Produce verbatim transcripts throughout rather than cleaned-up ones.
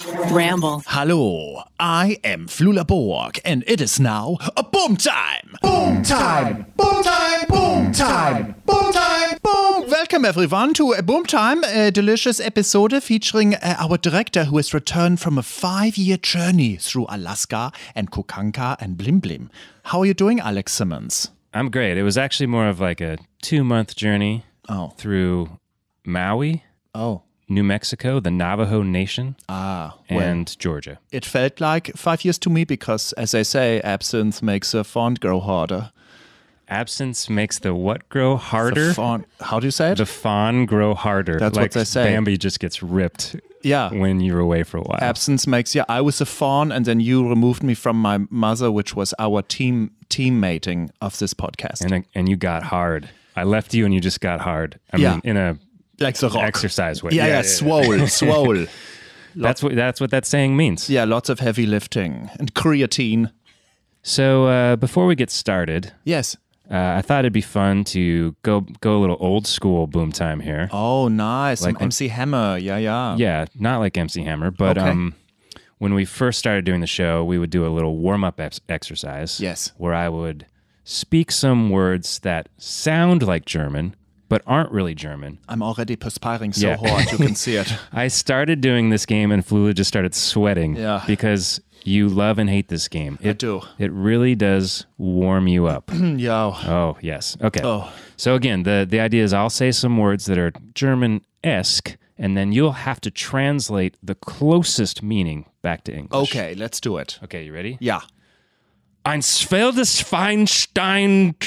Ramble. Hello, I am Flula Borg, and it is now a boom time! Boom time! Boom time! Boom time! Boom time! Boom! Welcome everyone to a Boom Time, a delicious episode featuring uh, our director who has returned from a five-year journey through Alaska and Kukanka and Blim Blim. How are you doing, Alex Simmons? I'm great. It was actually more of like a two-month journey Oh. through Maui, Oh. New Mexico, the Navajo Nation, Ah, well. and Georgia. It felt like five years to me because, as they say, absinthe makes a font grow harder. Absence makes the what grow harder? The font, how do you say it? The fawn grow harder. That's like what they say. Bambi just gets ripped Yeah. when you're away for a while. Absence makes, yeah, I was a fawn and then you removed me from my mother, which was our team teammating of this podcast. And, and you got hard. I left you and you just got hard. I Yeah. mean, in a like the rock. exercise way. Yeah, yeah, swole, swole. That's what that's what that saying means. Yeah, lots of heavy lifting and creatine. So uh, before we get started, Yes. uh, I thought it'd be fun to go go a little old school boom time here. Oh, nice. Like Some M C Hammer. Yeah, yeah. Yeah, not like M C Hammer, but Okay. um, when we first started doing the show, we would do a little warm up ex- exercise. Yes. Where I would speak some words that sound like German, but aren't really German. I'm already perspiring so Yeah. hard, you can see it. I started doing this game and Flula just started sweating Yeah. because you love and hate this game. It, do. It really does warm you up. Yeah. Oh, yes. Okay. Oh. So again, the, the idea is I'll say some words that are German-esque, and then you'll have to translate the closest meaning back to English. Okay, let's do it. Okay, you ready? Yeah. Ein Sveldes Feinstein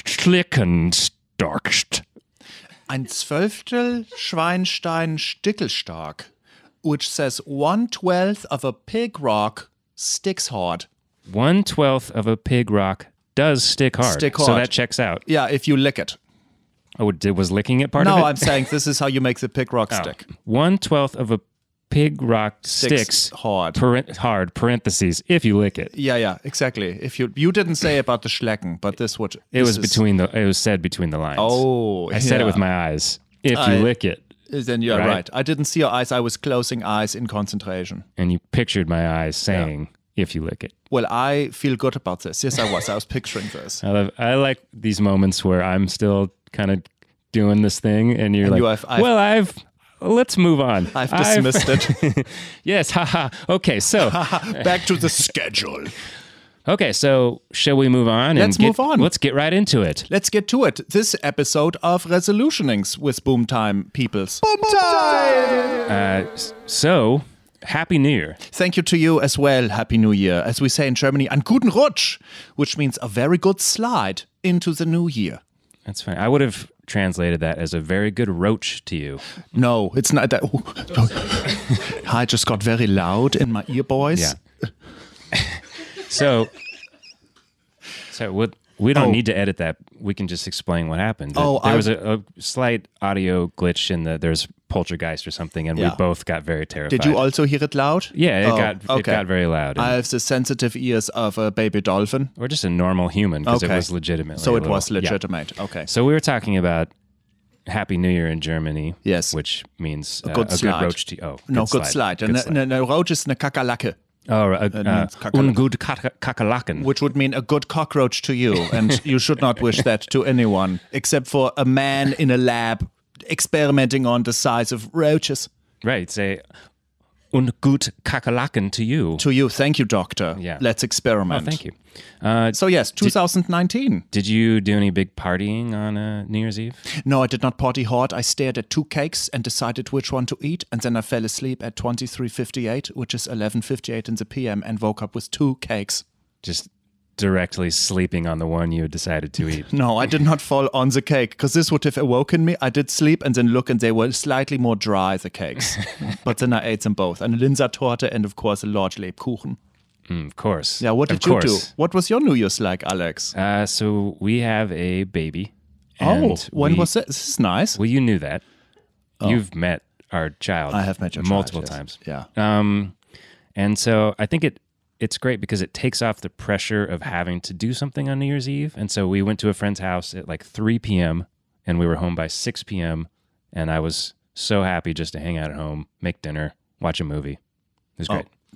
Klickenstockst. Ein Zwölftel Schweinstein Stickelstark, which says one twelfth of a pig rock sticks hard. One twelfth of a pig rock does stick hard. Stick So hard. that checks out. Yeah, if you lick it. Oh, did, was licking it part No, of it? I'm saying this is how you make the pig rock Oh. stick. One twelfth of a pig rock Sticks sticks, hard. paren- hard, parentheses, if you lick it. Yeah, yeah, exactly. If you you didn't say about the Schlecken, but this would It this was is- between the, it was said between the lines. Oh, I said it yeah. with my eyes. If I- you lick it. Then you're Right? right. I didn't see your eyes. I was closing eyes in concentration. And you pictured my eyes saying, if you lick it. Well, I feel good about this. Yes, I was. I was picturing this. I love, I like these moments where I'm still kind of doing this thing and you're And like, you have- I've- well, I've, let's move on. I've dismissed it. Yes, haha. Okay, so, Back to the schedule. okay, so shall we move on? Let's and get, move on. Let's get right into it. Let's get to it. This episode of Resolutionings with Boom Time Peoples. Boom Time! Uh, s- so, Happy New Year. Thank you to you as well. Happy New Year. As we say in Germany, einen guten Rutsch, which means a very good slide into the new year. That's fine. I would have translated that as a very good roach to you. No, it's not that. I just got very loud in my ear, boys. Yeah. So, so we we don't Oh. need to edit that. We can just explain what happened. Oh, there I- was a, a slight audio glitch in the there's poltergeist or something, and Yeah. we both got very terrified. Did you also hear it loud? Yeah, it Oh, got it okay. got very loud. I And, have the sensitive ears of a baby dolphin. or just a normal human because Okay. it was legitimately. So a it little- was yeah. legitimate. Okay. So we were talking about Happy New Year in Germany. Yes. which means uh, good a slide. good roach to oh No, good slide. Good And slide. a, a, a roach is a kakalake, Oh, uh, That uh, means kakerlak. ungut kak- kakerlaken. which would mean a good cockroach to you. And you should not wish that to anyone, except for a man in a lab experimenting on the size of roaches. Right, say ungut kakerlaken to you. To you, thank you, doctor. Yeah. Let's Oh, experiment. thank you. Uh, So yes, two thousand nineteen. did you do any big partying on uh, New Year's Eve? No, I did not party hard. I stared at two cakes and decided which one to eat, and then I fell asleep at twenty-three fifty-eight, which is eleven fifty-eight in the P M, and woke up with two cakes. Just directly sleeping on the one you had decided to eat. No, I did not fall on the cake, because this would have awoken me. I did sleep and then look, and they were slightly more dry, the cakes. But then I ate them both. And a Linzer-Torte and, of course, a large Lebkuchen. Mm, of course. Yeah, what Of did you course. do? What was your New Year's like, Alex? Uh, so we have a baby. Oh, and when we- was it? This is nice. Well, you knew that. You've met our child. I have met your child, multiple yes. times. Yeah. Um, and so I think it it's great because it takes off the pressure of having to do something on New Year's Eve. And so we went to a friend's house at like three p.m. and we were home by six p.m. And I was so happy just to hang out at home, make dinner, watch a movie. It was great. Oh,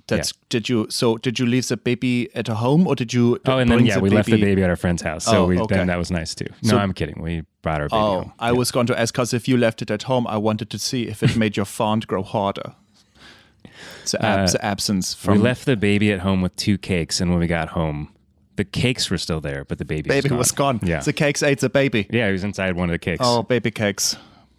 That's did you so did you leave the baby at home or did you Oh, and bring then yeah, the we baby? left the baby at our friend's house. So Oh, we, okay. then that was nice too. No, So- I'm kidding. We brought our baby Oh, home. I was going to ask because if you left it at home, I wanted to see if it made your font grow harder. The, ab- Uh, the absence We from left the baby at home with two cakes, and when we got home, the cakes were still there, but the baby, baby was gone. was gone. Yeah, The cakes ate the baby. yeah, he was inside one of the cakes. Oh, baby cakes.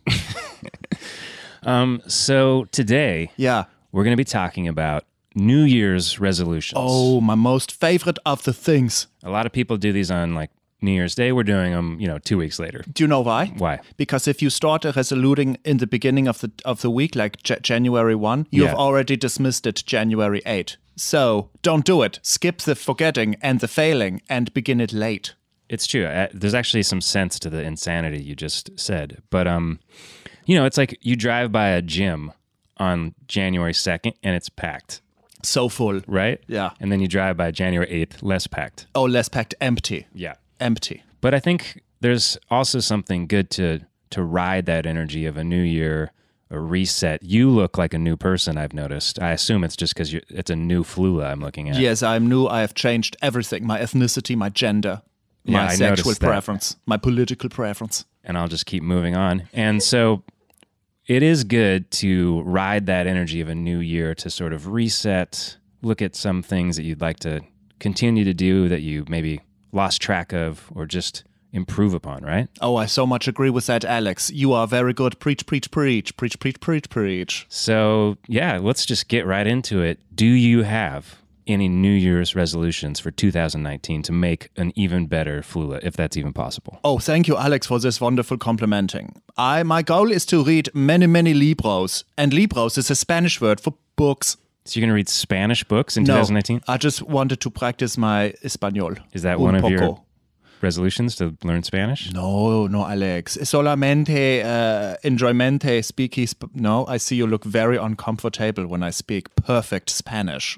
Um, so today Yeah. we're going to be talking about New Year's resolutions. Oh, my most favorite of the things. A lot of people do these on like New Year's Day. We're doing them, you know, two weeks later. Do you know why? Why? Because if you start a resoluting in the beginning of the of the week, like J- January first, you have Yeah. already dismissed it January eighth. So don't do it. Skip the forgetting and the failing and begin it late. It's true. Uh, There's actually some sense to the insanity you just said. But, um, you know, it's like you drive by a gym on January second and it's packed, So full. right? Yeah. And then you drive by January eighth, less packed. Oh, less packed, empty. Yeah. Empty. But I think there's also something good to to ride that energy of a new year, a reset. You look like a new person, I've noticed. I assume it's just because it's a new Flula I'm looking at. Yes, I'm new. I have changed everything. My ethnicity, my gender, Yeah, my I sexual noticed that. preference, my political preference. And I'll just keep moving on. And so it is good to ride that energy of a new year to sort of reset, look at some things that you'd like to continue to do that you maybe lost track of or just improve upon, right? Oh, I so much agree with that, Alex. You are very good. Preach, preach, preach, preach, preach, preach, preach. So, yeah, let's just get right into it. Do you have any New Year's resolutions for two thousand nineteen to make an even better Flula, if that's even possible? Oh, thank you, Alex, for this wonderful complimenting. I my goal is to read many, many libros, and libros is a Spanish word for books. So you're going to read Spanish books in No, twenty nineteen? I just wanted to practice my español. Is that Un one of poco. your resolutions to learn Spanish? No, no, Alex. Solamente uh, enjoymente speaking. Sp- no, I see you look very uncomfortable when I speak perfect Spanish.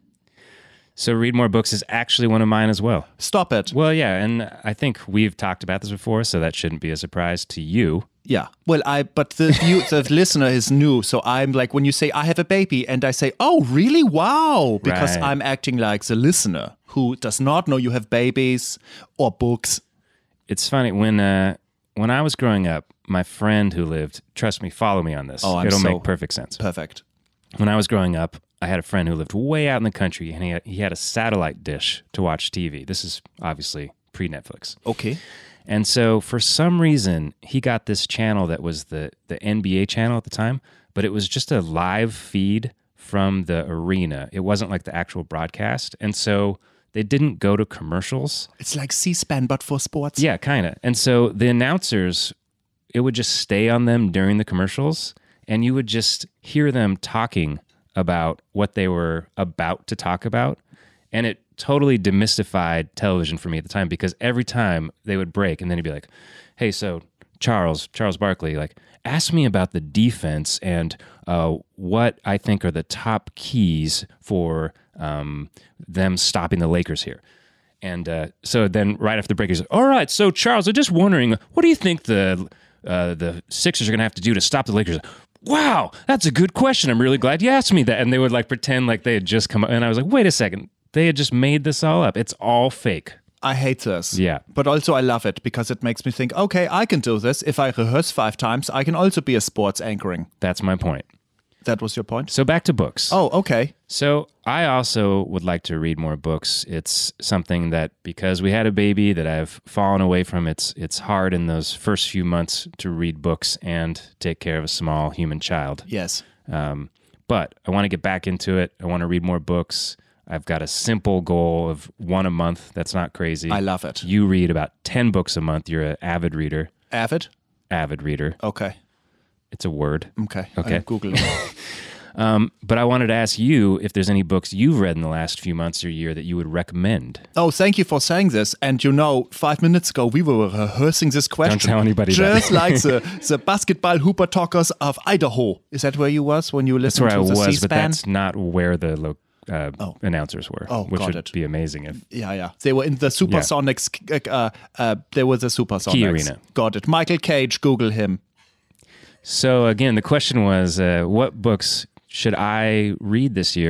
So read more books is actually one of mine as well. Stop it. Well, yeah, and I think we've talked about this before, so that shouldn't be a surprise to you. Yeah. Well, I but the view, the listener is new, so I'm like when you say I have a baby, and I say, oh, really? Wow, because Right. I'm acting like the listener who does not know you have babies or books. It's funny when uh, when I was growing up, my friend who lived, trust me, follow me on this. Oh, I'm It'll so- make perfect sense. Perfect. When I was growing up, I had a friend who lived way out in the country, and he had, he had a satellite dish to watch T V. This is obviously pre-Netflix. Okay. And so for some reason, he got this channel that was the, the N B A channel at the time, but it was just a live feed from the arena. It wasn't like the actual broadcast. And so they didn't go to commercials. It's like C-SPAN, but for sports. Yeah, kind of. And so the announcers, it would just stay on them during the commercials, and you would just hear them talking about what they were about to talk about. And it totally demystified television for me at the time, because every time they would break and then he'd be like, hey, so Charles, Charles Barkley, like, ask me about the defense and uh, what I think are the top keys for um, them stopping the Lakers here. And uh, so then right after the break, he's like, all right, so Charles, I'm just wondering, what do you think the uh, the Sixers are going to have to do to stop the Lakers? Wow, that's a good question. I'm really glad you asked me that. And they would like pretend like they had just come up. And I was like, wait a second. They had just made this all up. It's all fake. I hate this. Yeah. But also I love it because it makes me think, okay, I can do this. If I rehearse five times, I can also be a sports anchoring. That's my point. That was your point? So back to books. Oh, okay. So I also would like to read more books. It's something that, because we had a baby, that I've fallen away from. It's it's hard in those first few months to read books and take care of a small human child. Yes. Um, but I want to get back into it. I want to read more books. I've got a simple goal of one a month. That's not crazy. I love it. You read about ten books a month. You're an avid reader. Avid? Avid reader. Okay. It's a word. Okay. Okay. I'm Googling it. Um, but I wanted to ask you if there's any books you've read in the last few months or year that you would recommend. Oh, thank you for saying this. And you know, five minutes ago, we were rehearsing this question. Don't tell anybody Just that. like the, the basketball hooper talkers of Idaho. Is that where you was when you That's listened where I to the was, but C-SPAN? that's not where the lo- uh, Oh. announcers were, Oh, which got would it. be amazing if. Yeah, yeah. They were in the Supersonics. Uh, uh, there was a Supersonics. Key Arena. Got it. Michael Cage, Google him. So again, the question was, uh, what books should I read this year,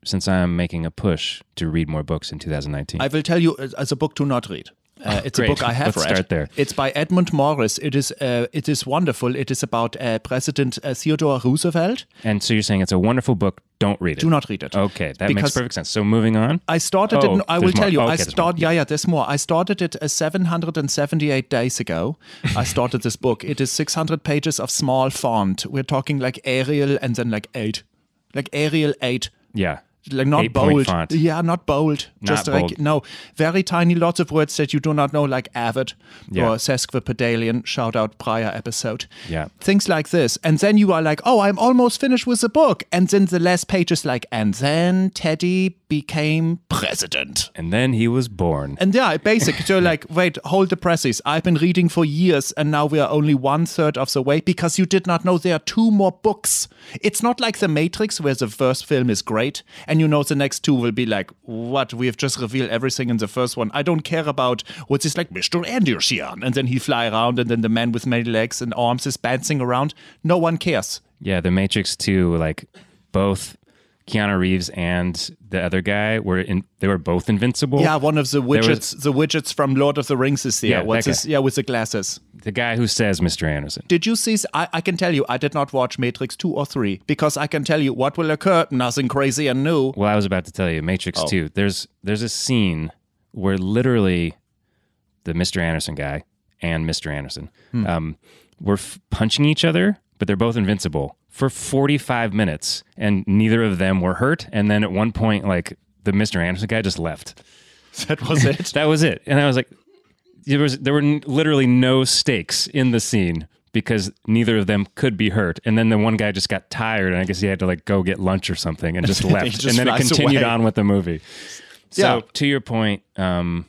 since I'm making a push to read more books in two thousand nineteen? I will tell you uh, as a book to not read. Uh, it's Great. a book I have Let's read. start there. It's by Edmund Morris. It is uh, it is wonderful. It is about uh, President uh, Theodore Roosevelt. And so you're saying it's a wonderful book. Don't read it. Do not read it. Okay, that Because makes perfect sense. So moving on. I started Oh, it. I will there's tell more. you. Okay, I there's start. more. Yeah, yeah. There's more. I started it uh, seven hundred seventy-eight days ago. I started this book. It is six hundred pages of small font. We're talking like Arial and then like eight, like Arial eight. Yeah. Like not Eight-point bold. font. Yeah, not bold. Not Just like bold. no, very tiny, lots of words that you do not know, like avid Yeah. or sesquipedalian. Shout out prior episode. Yeah. Things like this, and then you are like, oh, I'm almost finished with the book, and then the last page is like, and then Teddy became president. And then he was born. And yeah, basic. So like, wait, hold the presses. I've been reading for years, and now we are only one third of the way because you did not know there are two more books. It's not like The Matrix, where the first film is great, and you know the next two will be like, what? We have just revealed everything in the first one. I don't care about what's this like, Mister Anderson, and then he fly around, and then the man with many legs and arms is bouncing around. No one cares. Yeah, The Matrix two, like both Keanu Reeves and the other guy were in. They were both invincible. Yeah, one of the was- widgets, the widgets from Lord of the Rings is there. Yeah, What's that his? guy. Yeah, with the glasses. The guy who says Mister Anderson. Did you see? I, I can tell you, I did not watch Matrix two or three because I can tell you what will occur. Nothing crazy and new. Well, I was about to tell you, Matrix Oh. two. There's there's a scene where literally the Mister Anderson guy and Mister Anderson Hmm. um, were f- punching each other, but they're both invincible for forty-five minutes, and neither of them were hurt. And then at one point, like the Mister Anderson guy just left. That was it. That was it. And I was like, there was there were n- literally no stakes in the scene because neither of them could be hurt. And then the one guy just got tired, and I guess he had to like go get lunch or something, and just He left. just and then it flies continued away. on with the movie. So Yeah. to your point, um,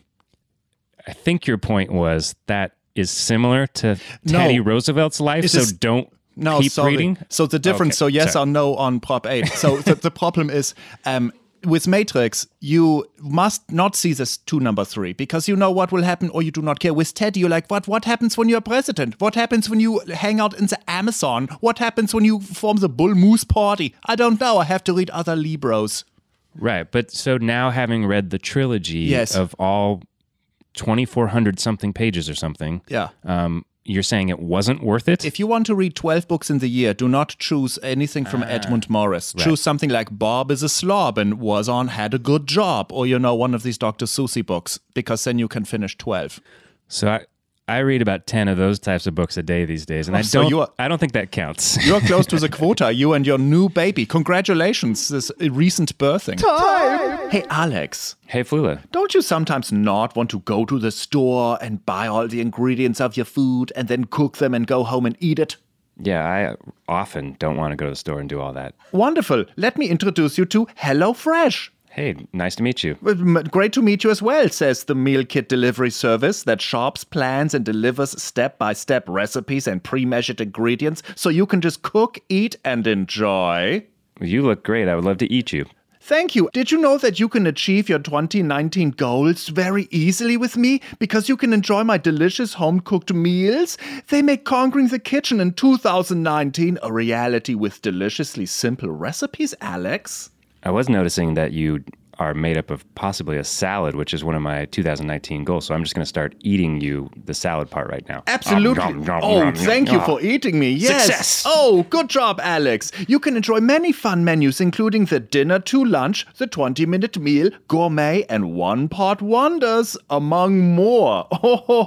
I think your point was that is similar to No. Teddy Roosevelt's life. It So is- don't No, keep sorry. reading. So the difference, Okay, so yes sorry. or no on Prop eight. So the, the problem is, um, with Matrix, you must not see this to number three because you know what will happen or you do not care. With Teddy, you're like, what What happens when you're president? What happens when you hang out in the Amazon? What happens when you form the Bull Moose Party? I don't know. I have to read other Libros. Right. But so now having read the trilogy Yes. of all twenty-four hundred something pages or something, Yeah. um, you're saying it wasn't worth it? If you want to read twelve books in the year, do not choose anything from Edmund Morris. Choose something like Bob is a Slob and was on, had a good job, or, you know, one of these Doctor Seuss books, because then you can finish twelve. So I, I read about ten of those types of books a day these days, and I so don't. you are- I don't think that counts. You're close to the quota, you and your new baby. Congratulations, this recent birthing. Time! Hey, Alex. Hey, Flula. Don't you sometimes not want to go to the store and buy all the ingredients of your food and then cook them and go home and eat it? Yeah, I often don't want to go to the store and do all that. Wonderful. Let me introduce you to HelloFresh. Hey, nice to meet you. Well, m- Great to meet you as well, says the meal kit delivery service that shops, plans, and delivers step-by-step recipes and pre-measured ingredients so you can just cook, eat, and enjoy. You look great. I would love to eat you. Thank you. Did you know that you can achieve your twenty nineteen goals very easily with me? Because you can enjoy my delicious home-cooked meals. They make conquering the kitchen in two thousand nineteen a reality with deliciously simple recipes, Alex. I was noticing that you are made up of possibly a salad, which is one of my two thousand nineteen goals. So I'm just going to start eating you the salad part right now. Absolutely. Nom, nom, nom, oh, nom, thank nom. you for eating me. Yes. Success. Oh, good job, Alex. You can enjoy many fun menus, including the dinner to lunch, the twenty-minute meal, gourmet, and one-pot wonders, among more. Oh, ho,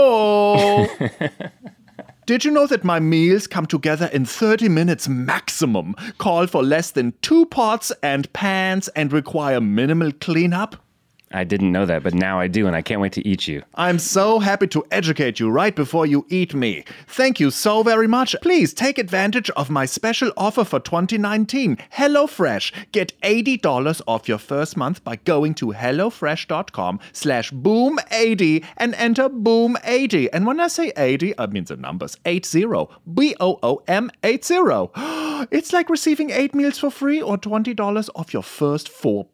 ho. Did you know that my meals come together in thirty minutes maximum, call for less than two pots and pans, and require minimal cleanup? I didn't know that, but now I do, and I can't wait to eat you. I'm so happy to educate you right before you eat me. Thank you so very much. Please take advantage of my special offer for twenty nineteen. HelloFresh. Get eighty dollars off your first month by going to HelloFresh.com slash boom80 and enter boom eighty. And when I say eighty, I mean the numbers eighty. B O O M eighty. It's like receiving eight meals for free or twenty dollars off your first four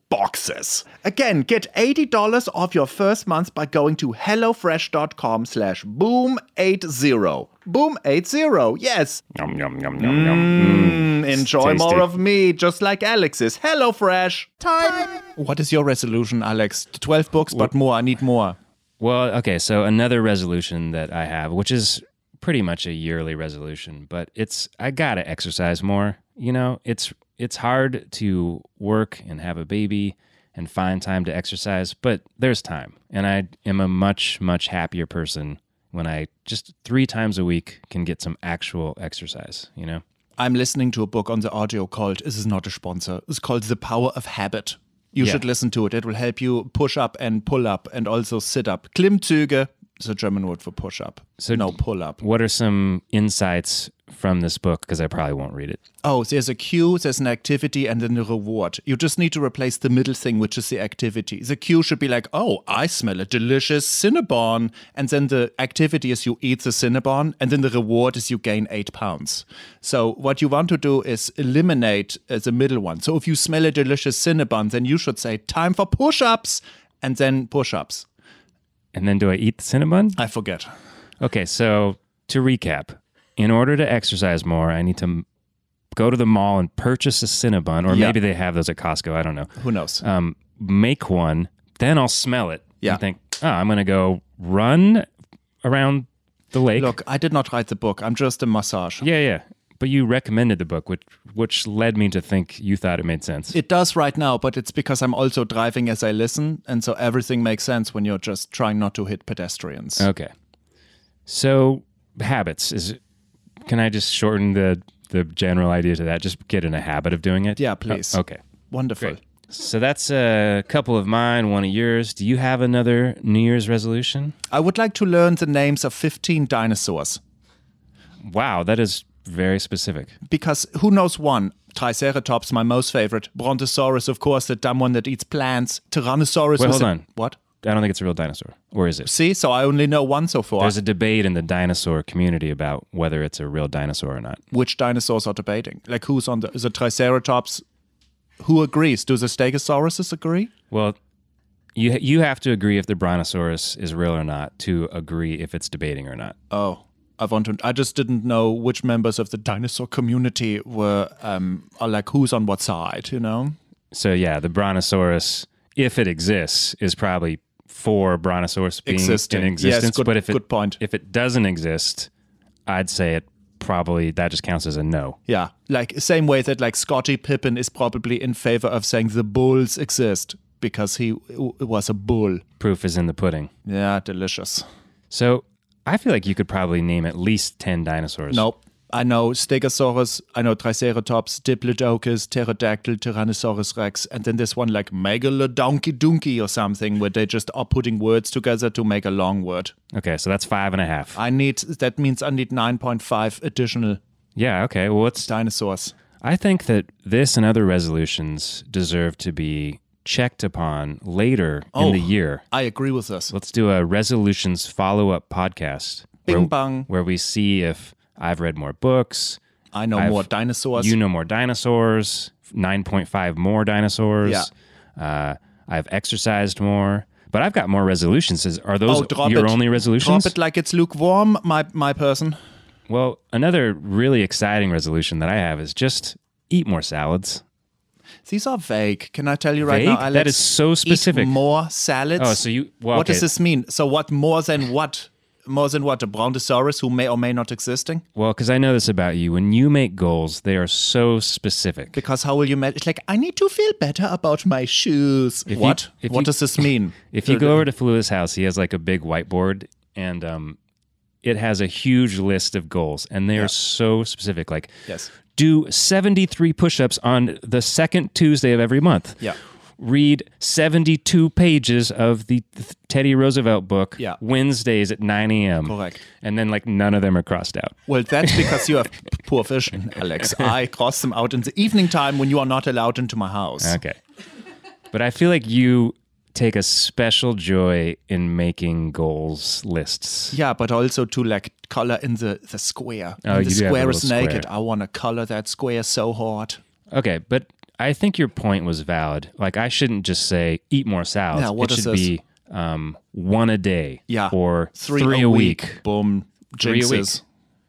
boxes. Again, get eighty dollars off your first month by going to HelloFresh.com slash boom80. Boom eighty, yes. Yum, yum, yum, yum, yum. Mm, enjoy tasty. more of me, just like Alex's. HelloFresh. Time. What is your resolution, Alex? twelve books, but more. I need more. Well, okay, so another resolution that I have, which is pretty much a yearly resolution, but it's I gotta exercise more. You know, it's it's hard to work and have a baby and find time to exercise, but there's time. And I am a much, much happier person when I just three times a week can get some actual exercise, you know? I'm listening to a book on the audio called, this is not a sponsor, it's called The Power of Habit. You Yeah. should listen to it. It will help you push up and pull up and also sit up. Klimmzüge is a German word for push up. So no, pull up. What are some insights from this book? Because I probably won't read it. Oh, there's a cue, there's an activity, and then a reward. You just need to replace the middle thing, which is the activity. The cue should be like, oh, I smell a delicious Cinnabon. And then the activity is you eat the Cinnabon, and then the reward is you gain eight pounds. So what you want to do is eliminate uh, the middle one. So if you smell a delicious Cinnabon, then you should say, time for push-ups, and then push-ups. And then do I eat the Cinnabon? I forget. Okay, so to recap, in order to exercise more, I need to m- go to the mall and purchase a Cinnabon, or Yeah. maybe they have those at Costco. I don't know. Who knows? Um, make one, then I'll smell it. Yeah. And think, oh, I'm going to go run around the lake. Look, I did not write the book. I'm just a massage. Yeah, yeah. But you recommended the book, which which led me to think you thought it made sense. It does right now, but it's because I'm also driving as I listen, and so everything makes sense when you're just trying not to hit pedestrians. Okay. So habits is. Can I just shorten the the general idea to that? Just get in a habit of doing it. Yeah, please. Oh, okay. Wonderful. Great. So that's a couple of mine, one of yours. Do you have another New Year's resolution? I would like to learn the names of fifteen dinosaurs, Wow, that is very specific. because who knows one? Triceratops, my most favorite. Brontosaurus, of course, the dumb one that eats plants. Tyrannosaurus. Wait, was hold a- on. What? I don't think it's a real dinosaur. Or is it? See, so I only know one so far. There's a debate in the dinosaur community about whether it's a real dinosaur or not. Which dinosaurs are debating? Like who's on the the Triceratops? Who agrees? Do the Stegosauruses agree? Well, you you have to agree if the Brontosaurus is real or not to agree if it's debating or not. Oh, I want to. I just didn't know which members of the dinosaur community were um are like who's on what side. You know? So yeah, the Brontosaurus, if it exists, is probably for Brontosaurus being Existing. in Yes, existence. good- but if it good point. if it doesn't exist, I'd say it probably that just counts as a no. Yeah, like same way that like Scottie Pippen is probably in favor of saying the bulls exist because he w- was a bull. Proof is in the pudding. Yeah, delicious. So I feel like you could probably name at least ten dinosaurs. Nope. I know Stegosaurus, I know Triceratops, Diplodocus, Pterodactyl, Tyrannosaurus Rex, and then this one like Megalodonky Donkey or something where they just are putting words together to make a long word. Okay, so that's five and a half. I need, that means I need nine point five additional Yeah, okay. Well, it's dinosaurs. I think that this and other resolutions deserve to be checked upon later Oh. in the year. I agree with this. Let's do a resolutions follow-up podcast. Bing where, bong. Where we see if I've read more books, I know I've- more dinosaurs. you know more dinosaurs, nine point five more dinosaurs. Yeah. Uh, I've exercised more, but I've got more resolutions. Is- Are those oh, drop your it. only resolutions? Drop it like it's lukewarm, my my person. Well, another really exciting resolution that I have is just eat more salads. These are vague. Can I tell you right Vague? now, Alex? That is so specific. Eat more salads. Oh, so you- well, what does okay. this mean? So what more than what? More than what? A Brontosaurus who may or may not existing? Well, because I know this about you. When you make goals, they are so specific. Because how will you manage? It's like, I need to feel better about my shoes. If you- what? if what you- does this mean? If you go over to Flua's house, he has like a big whiteboard, and um, it has a huge list of goals, and they Yeah. are so specific. Like, Yes. do seventy-three push-ups on the second Tuesday of every month. Yeah. Read seventy-two pages of the Th- Teddy Roosevelt book Yeah. Wednesdays at nine a.m. Correct. And then like none of them are crossed out. Well, that's because you have p- poor vision, Alex. I cross them out in the evening time when you are not allowed into my house. Okay. But I feel like you take a special joy in making goals lists. Yeah, but also to like color in the, the square. Oh, When you the do have a square is little naked. square. I want to color that square so hard. Okay, but I think your point was valid. Like, I shouldn't just say eat more salads. Yeah, what it is should this? be um, one a day. Yeah. Or Three, three, a, a week. week. Boom. Three a week. Jinxes.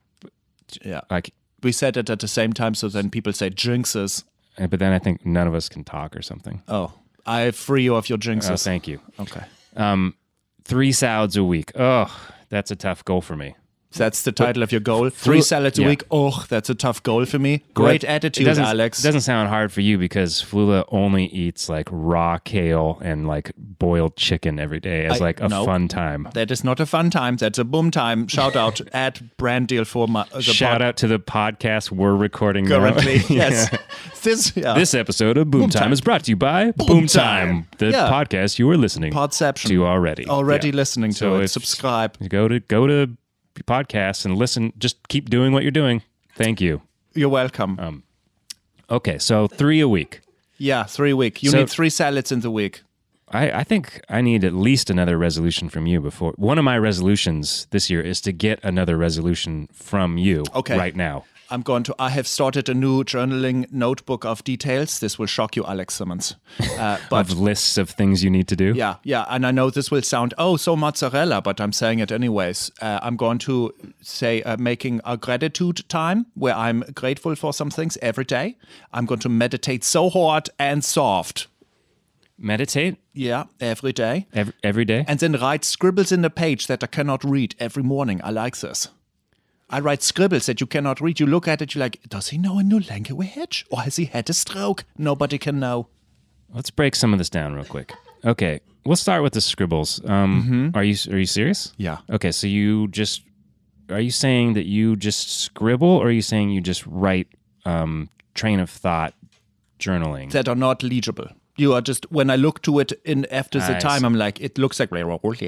Yeah. Like, We said it at the same time, so then people say jinxes. eh, but then I think none of us can talk or something. Oh, I free you of your Oh, jinxes. thank you. Okay. Um, three salads a week. Oh, that's a tough goal for me. That's the title of your goal. Three salads a yeah. week. Oh, that's a tough goal for me. Great Well, it- attitude, it doesn't, Alex. It doesn't sound hard for you because Flula only eats like raw kale and like boiled chicken every day as I- like a no. fun time. That is not a fun time. That's a boom time. Shout out at brand deal for my, the Shout pod- out to the podcast we're recording now. currently. Yeah. Yes. This, yeah. This episode of Boom, Time. Time. is brought to you by Boom, Boom Time, Time. the Yeah. podcast you are listening Podception. to already. Already Yeah. listening to So it. if- Subscribe. Go to go to podcasts and listen. Just keep doing what you're doing. Thank you. You're welcome. Um, Okay, so three a week. yeah, three week. You so- need three salads in the week. I, I think I need at least another resolution from you before. One of my resolutions this year is to get another resolution from you Okay. right now. I'm going to. I have started a new journaling notebook of details. This will shock you, Alex Simmons. Uh, but Of lists of things you need to do. yeah, yeah, and I know this will sound oh so mozzarella, but I'm saying it anyways. Uh, I'm going to say uh, making a gratitude time where I'm grateful for some things every day. I'm going to meditate so hard and soft. Meditate Yeah, every day. every, every day. And then write scribbles in the page that I cannot read every morning. I like this. I write scribbles that you cannot read. You look at it, you're like, does he know a new language? Or has he had a stroke? Nobody can know. Let's break some of this down real quick. Okay, we'll start with the scribbles. Um, Are you are you serious? Yeah. Okay, so you just are you saying that you just scribble, or are you saying you just write um, train of thought journaling? That are not legible. You are just, when I look to it in after the I time, see. I'm like, it looks like,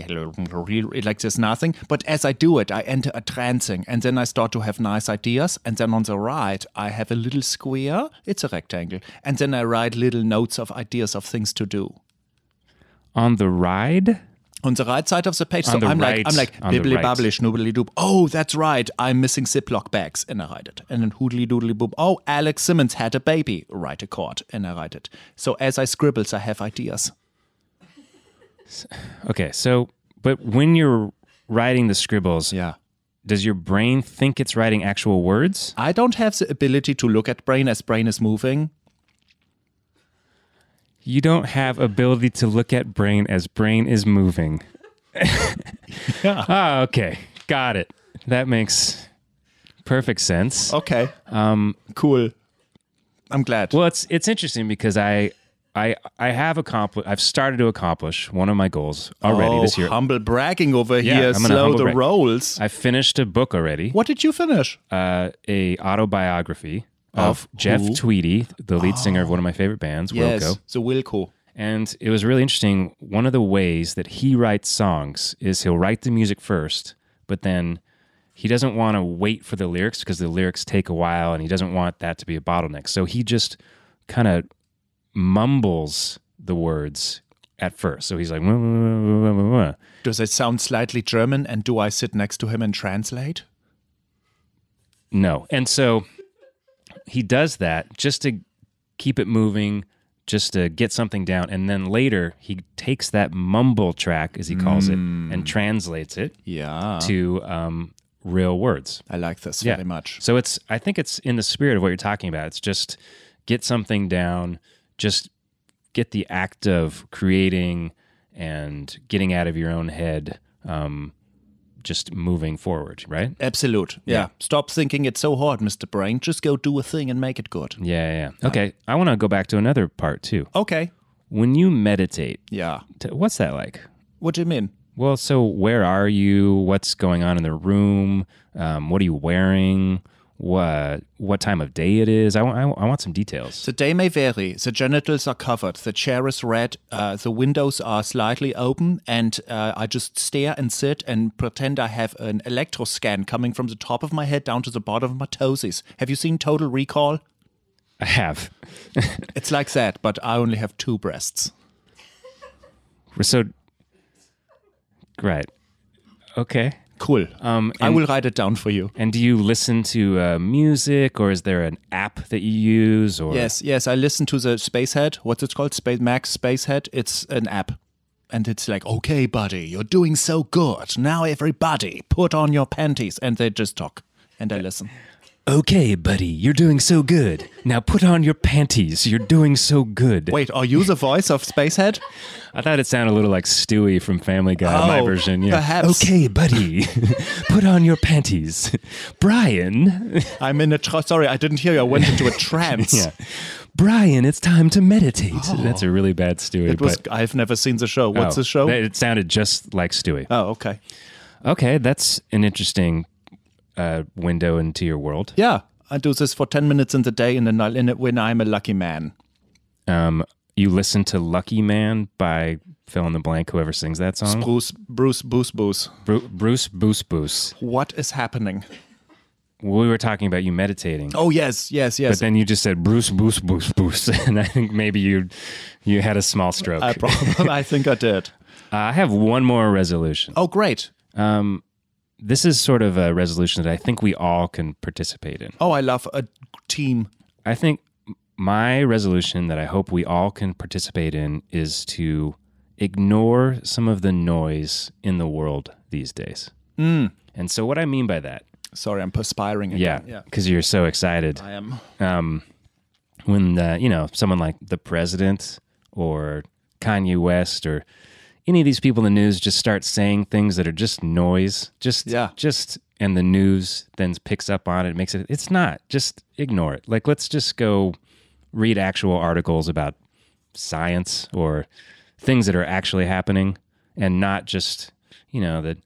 like there's nothing. But as I do it, I enter a trancing, and then I start to have nice ideas. And then on the right, I have a little square. It's a rectangle. And then I write little notes of ideas of things to do. On the ride? On the right side of the page, On so the I'm like, right- I'm like, on the bibbly right. babbly, schnoobly doop. Oh, that's right. I'm missing Ziploc bags, and I write it. And then hoodly doodly boop. Oh, Alex Simmons had a baby. Write a chord, and I write it. So as I scribbles, I have ideas. Okay, so but when you're writing the scribbles, Yeah. does your brain think it's writing actual words? I don't have the ability to look at brain as brain is moving. You don't have ability to look at brain as brain is moving. Yeah. Ah, okay. Got it. That makes perfect sense. Okay. Um. Cool. I'm glad. Well, it's it's interesting because I I I have accomplished I've started to accomplish one of my goals already oh, this year. humble bragging over Yeah, here. I'm gonna Slow humble the brag. rolls. I finished a book already. What did you finish? Uh, a autobiography of, Of Jeff who? Tweedy, the lead singer of one of my favorite bands, Yes, Wilco. the Wilco. And it was really interesting. One of the ways that he writes songs is he'll write the music first, but then he doesn't want to wait for the lyrics because the lyrics take a while and he doesn't want that to be a bottleneck. So he just kind of mumbles the words at first. So he's like, "Wah, wah, wah, wah, wah." Does it sound slightly German? And do I sit next to him and translate? No. And so he does that just to keep it moving, just to get something down. And then later he takes that mumble track, as he calls it, and translates it Yeah. to um, real words. I like this Yeah. very much. So it's, I think it's in the spirit of what you're talking about. It's just get something down, just get the act of creating and getting out of your own head, um, just moving forward, right? Absolute. Yeah. Yeah. Stop thinking it's so hard, Mister Brain. Just go do a thing and make it good. Yeah, yeah. yeah. Okay, I want to go back to another part too. Okay. When you meditate, Yeah. t- what's that like? What do you mean? Well, so where are you? What's going on in the room? Um, what are you wearing? What what time of day it is? I want I, I want some details. The day may vary. The genitals are covered. The chair is red. Uh, the windows are slightly open. And uh, I just stare and sit and pretend I have an electro scan coming from the top of my head down to the bottom of my toesies. Have you seen Total Recall? I have. It's like that, but I only have two breasts. So, right. Okay. Cool. Um, I and- will write it down for you. And do you listen to uh, music, or is there an app that you use? Or Yes, yes. I listen to the Spacehead. What's it called? Space Max Spacehead. It's an app. And it's like, okay, buddy, you're doing so good. Now everybody put on your panties. And they just talk. And I listen. Okay, buddy, you're doing so good. Now put on your panties. You're doing so good. Wait, are you the voice of Spacehead? I thought it sounded a little like Stewie from Family Guy, my Oh, version. Yeah. perhaps. Okay, buddy, put on your panties. Brian. I'm in a... Tra- Sorry, I didn't hear you. I went into a trance. Yeah. Brian, it's time to meditate. That's a really bad Stewie. It was... but, I've never seen the show. What's oh, the show? It sounded just like Stewie. Oh, okay. Okay, that's an interesting uh, window into your world. Yeah, I do this for ten minutes in the day and then I'll in it when I'm a lucky man. Um, you listen to Lucky Man by fill in the blank, whoever sings that song. Bruce, Bruce, Boos, Boos. Bru- Bruce Boos Boos. What is happening? We were talking about you meditating. Oh, yes, yes, yes. But then you just said Bruce Boos Boos Boos, and I think maybe you you had a small stroke. I, probably, I think I did. Uh, I have one more resolution. Oh, great. Um, this is sort of a resolution that I think we all can participate in. Oh, I love a team. I think my resolution that I hope we all can participate in is to ignore some of the noise in the world these days. Mm. And so what I mean by that, Sorry, I'm perspiring yeah, again. because you're so excited. I am. Um, when, uh, you know, someone like the president or Kanye West or any of these people in the news just start saying things that are just noise, just, Yeah. just, and the news then picks up on it, makes it, it's not, just ignore it. Like, let's just go read actual articles about science or things that are actually happening and not just, you know, the,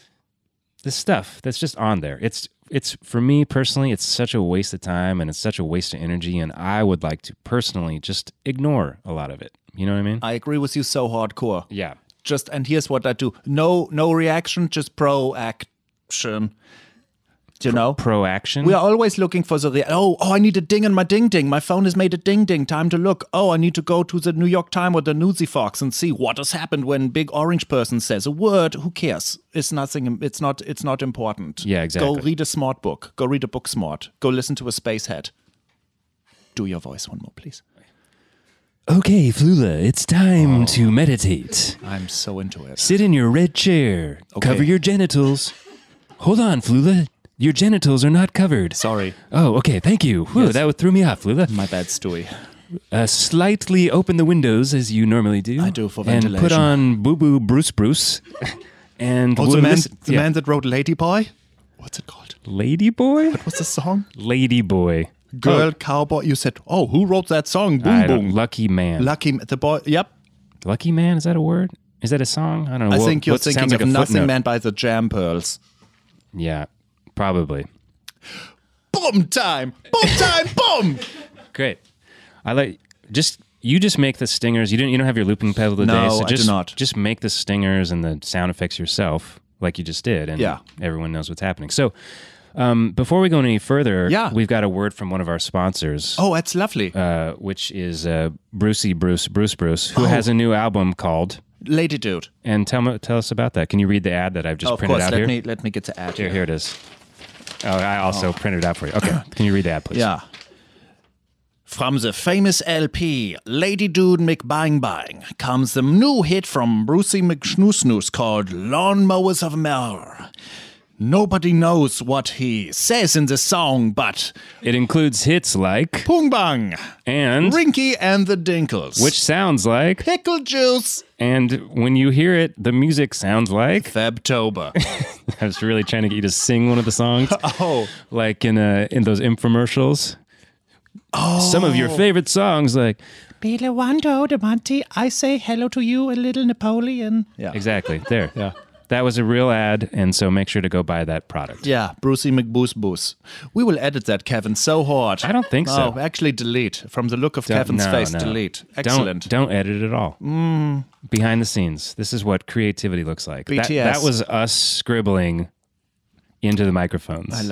the stuff that's just on there. It's, it's for me personally, it's such a waste of time and it's such a waste of energy. And I would like to personally just ignore a lot of it. You know what I mean? I agree with you so hardcore. Yeah. Just, and here's what I do. No, no reaction, just pro-action. Do you know? Pro action. We are always looking for the rea- oh oh I need a ding in my ding ding. My phone has made a ding ding. Time to look. Oh, I need to go to the New York Times or the Newsy Fox and see what has happened when big orange person says a word. Who cares? It's nothing. It's not. It's not important. Yeah, exactly. Go read a smart book. Go read a book smart. Go listen to a Spacehead. Do your voice one more, please. Okay, Flula, it's time to meditate. I'm so into it. Sit in your red chair. Okay. Cover your genitals. Hold on, Flula. Your genitals are not covered. Sorry, Oh, okay. Thank you. Whew, Yes. Mm. That threw me off, Flula. my bad, Stewie. Uh, slightly open the windows as you normally do. I do, for And put ventilation. on Boo Boo Bruce Bruce. And Oh, we'll the man, listen- the yeah. man that wrote Lady Boy. What's it called? Lady Boy? What's the song? Lady Boy. Girl, Oh, Cowboy. You said, oh, who wrote that song? Boom, I don't- boom. Lucky Man. Lucky the boy. Yep. Lucky Man? Is that a word? Is that a song? I don't know. I What- think you're what sounds thinking like of a Nothing footnote. Man by the Jam Pearls. Yeah, probably. Boom time! Boom time! Boom! Great. I like just you just make the stingers. You didn't you don't have your looping pedal today, No, so I do just not. just make the stingers and the sound effects yourself, like you just did, and Yeah. everyone knows what's happening. So, um, before we go any further, Yeah. we've got a word from one of our sponsors, Oh, that's lovely. uh, which is uh, Brucey Bruce Bruce Bruce, who Oh. has a new album called. Lady Dude. And tell me, tell us about that. Can you read the ad that I've just Oh, of printed course. out Let here? me let me get the ad Here, here. here it is. Oh, I also printed it out for you. Okay, can you read the ad, please? Yeah. From the famous L P Lady Dude McBang Bang comes the new hit from Brucey McSnoosnoos called Lawnmowers of Mer. Nobody knows what he says in the song, but It includes hits like Pung Bang, and Rinky and the Dinkles, which sounds like. Pickle Juice, And when you hear it, the music sounds like. Febtober. I was really trying to get you to sing one of the songs, Oh, like in uh, in those infomercials. Oh, some of your favorite songs, like Bile Wando de Monty, I say hello to you, a little Napoleon. Yeah. exactly there. Yeah. That was a real ad, and so make sure to go buy that product. Yeah, Brucey McBoos Boos. We will edit that, Kevin, so hard. I don't think so. Oh, actually delete. From the look of Don't- Kevin's no, face, no. delete. Excellent. Don't, don't edit at all. Mm. Behind the scenes, this is what creativity looks like. B That, T S. that was us scribbling into the microphones. I love it.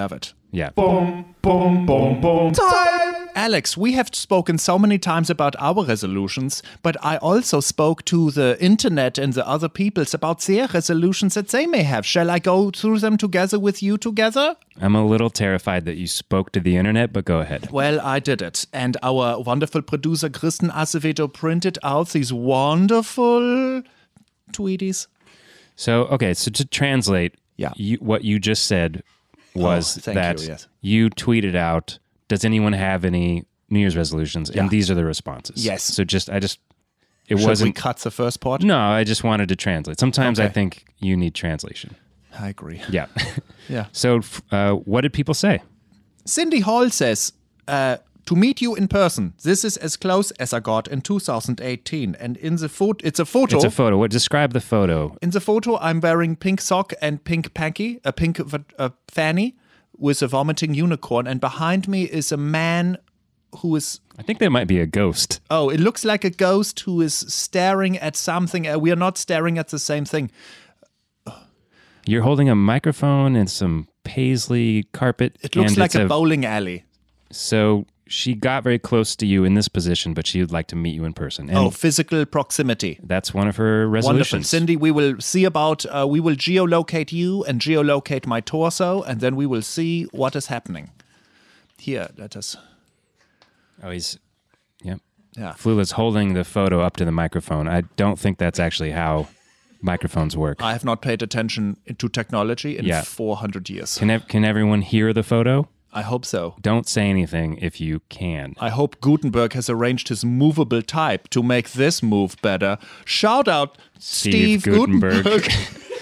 Yeah. Boom, boom, boom, boom. Time! Alex, we have spoken so many times about our resolutions, but I also spoke to the internet and the other peoples about their resolutions that they may have. Shall I go through them together with you together? I'm a little terrified that you spoke to the internet, but go ahead. Well, I did it. And our wonderful producer, Kristen Acevedo, printed out these wonderful tweeties. So, okay, so to translate, Yeah. you, what you just said was Oh, thank that you, yes. you tweeted out, does anyone have any New Year's resolutions? Yeah. And these are the responses. Yes. So just, I just, it Should wasn't. we cut the first part? No, I just wanted to translate. Sometimes I Okay. think you need translation. I agree. Yeah. Yeah. So, f- uh, what did people say? Cindy Hall says, uh, to meet you in person. This is as close as I got in two thousand eighteen. And in the photo, it's a photo. It's a photo. What? Describe the photo. In the photo, I'm wearing pink sock and pink panky, a pink v- uh, fanny with a vomiting unicorn. And behind me is a man who is, I think there might be a ghost. oh, it looks like a ghost who is staring at something. Uh, we are not staring at the same thing. You're holding a microphone and some paisley carpet. It looks and like it's a bowling alley. So she got very close to you in this position, but she would like to meet you in person. And Oh, physical proximity. that's one of her Wonderful. resolutions. Cindy, we will see about, uh, we will geolocate you and geolocate my torso, and then we will see what is happening. Here, let us, Oh, he's, yeah. yeah. Flula's holding the photo up to the microphone. I don't think that's actually how microphones work. I have not paid attention to technology in Yeah. four hundred years. Can ev- can everyone hear the photo? I hope so. Don't say anything if you can. I hope Gutenberg has arranged his movable type to make this move better. Shout out Steve, Steve Gutenberg. Gutenberg.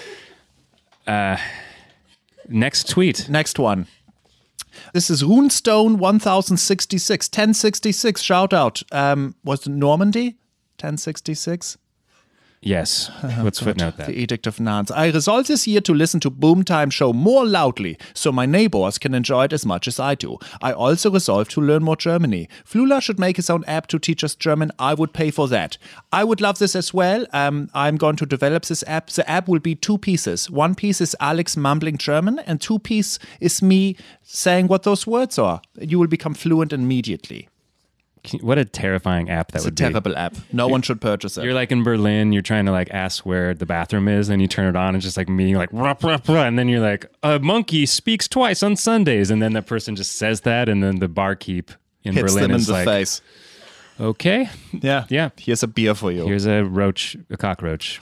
Next tweet. Next one. This is Runestone one thousand sixty-six, ten sixty-six. Shout out. Um, was it Normandy? ten sixty-six? Yes. Let's footnote that. The Edict of Nantes. I resolved this year to listen to Boom Time Show more loudly so my neighbors can enjoy it as much as I do. I also resolved to learn more Germany. Flula should make his own app to teach us German. I would pay for that. I would love this as well. Um, I'm going to develop this app. The app will be two pieces. One piece is Alex mumbling German, and two piece is me saying what those words are. You will become fluent immediately. What a terrifying app that It's a would be. terrible app. No one should purchase it. You're like in Berlin, you're trying to like ask where the bathroom is, and you turn it on, and it's just like me, like, ruh, ruh, ruh, and then you're like, a monkey speaks twice on Sundays, and then the person just says that, and then the barkeep in Hits Berlin them in is the like, face. okay, Yeah. yeah, Here's a beer for you. here's a roach, a cockroach.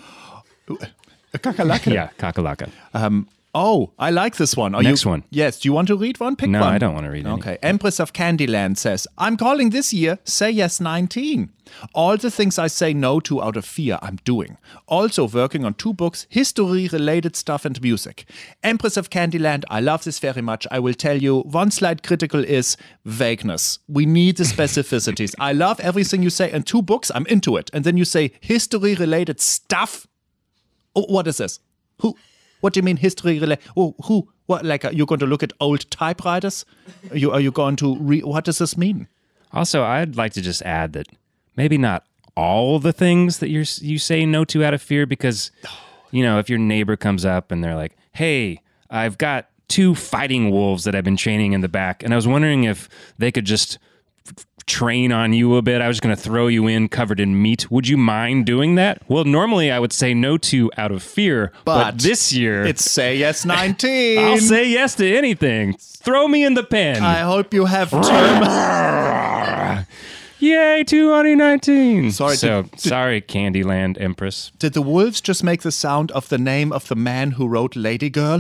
a kakalaka. Yeah, kakalaka. Um, oh, I like this one. Are Next you, one. Yes. Do you want to read one? Pick No, one. I don't want to read any. Okay. Empress of Candyland says, I'm calling this year Say Yes nineteen. All the things I say no to out of fear, I'm doing. Also working on two books, history-related stuff and music. Empress of Candyland, I love this very much. I will tell you, one slight critical is vagueness. We need the specificities. I love everything you say. And two books, I'm into it. And then you say history-related stuff. Oh, what is this? Who? What do you mean history related? Oh, who? What? Like uh, you're going to look at old typewriters? Are you are you going to re- what does this mean? Also, I'd like to just add that maybe not all the things that you you say no to out of fear, because, you know, if your neighbor comes up and they're like, hey, I've got two fighting wolves that I've been training in the back, and I was wondering if they could just train on you a bit. I was going to throw you in covered in meat. Would you mind doing that? Well, normally I would say no to out of fear, but, But this year It's Say Yes nineteen. I'll say yes to anything. Throw me in the pen. I hope you have term. Yay, twenty nineteen. Sorry, So, did- did- sorry, Candyland Empress. Did the wolves just make the sound of the name of the man who wrote Lady Girl?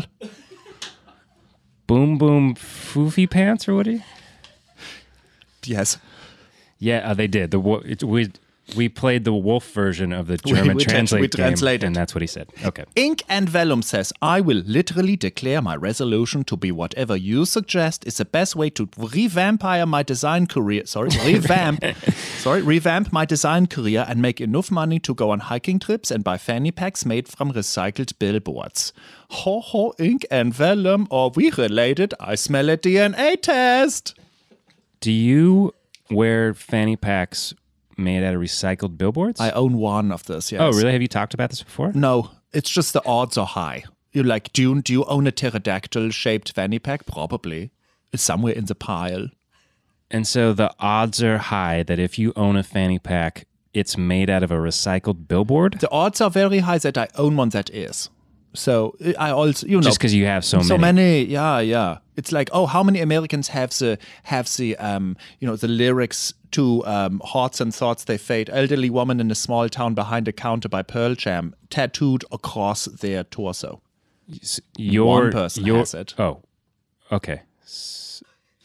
Boom Boom Foofy Pants, or what? He? Yes. Yeah, uh, they did. The wo- it, we we played the wolf version of the German we trans- translate we game, translated. and that's what he said. Okay. Ink and Vellum says, I will literally declare my resolution to be whatever you suggest is the best way to revampire my design career. Sorry, revamp. sorry, revamp my design career and make enough money to go on hiking trips and buy fanny packs made from recycled billboards. Ho ho, Ink and Vellum, are we related? I smell a D N A test. Do you wear fanny packs made out of recycled billboards? I own one of this, yes. oh, really? Have you talked about this before? No, it's just the odds are high. You're like, do you, do you own a pterodactyl-shaped fanny pack? Probably. is somewhere in the pile. And so the odds are high that if you own a fanny pack, it's made out of a recycled billboard. The odds are very high that I own one that is. So I also, you know, Just because you have so, so many. many, yeah, yeah. It's like, oh, how many Americans have the have the um, you know, the lyrics to um, "Hearts and Thoughts They Fade"? Elderly woman in a small town behind a counter by Pearl Jam, tattooed across their torso. Your, One person your, has it. Oh, okay. S-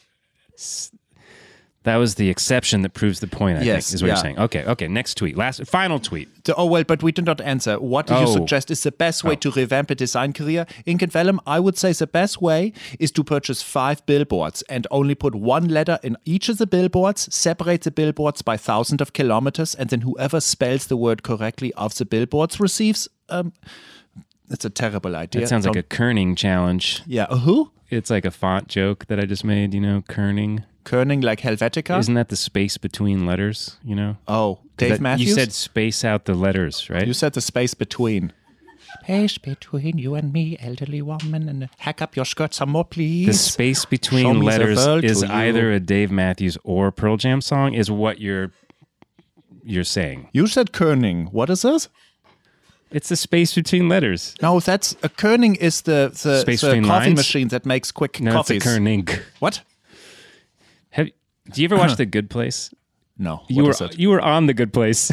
s- That was the exception that proves the point, I Yes, think, is what yeah. you're saying. Okay, okay. Next tweet. Last, final tweet. The, oh, well, but we did not answer. What do you Oh. suggest is the best way Oh. to revamp a design career? Ink and Vellum, I would say the best way is to purchase five billboards and only put one letter in each of the billboards, separate the billboards by thousands of kilometers, and then whoever spells the word correctly of the billboards receives... Um, it's a terrible idea. That sounds like Don't- a kerning challenge. Yeah, a who? It's like a font joke that I just made, you know, kerning. Kerning like Helvetica? Isn't that the space between letters, you know? oh, Dave That- Matthews? You said space out the letters, right? You said the space between. Space between you and me, elderly woman, and hack up your skirt some more, please. the space Show between me the letters world is to you. either a Dave Matthews or Pearl Jam song, is what you're you're saying. You said kerning. What is this? It's the space between letters. No, that's a kerning is the the, Space the between coffee lines? machine that makes quick No, coffees. it's a kerning. What? Have do you ever watch The Good Place? No. You what were is it? you were on The Good Place,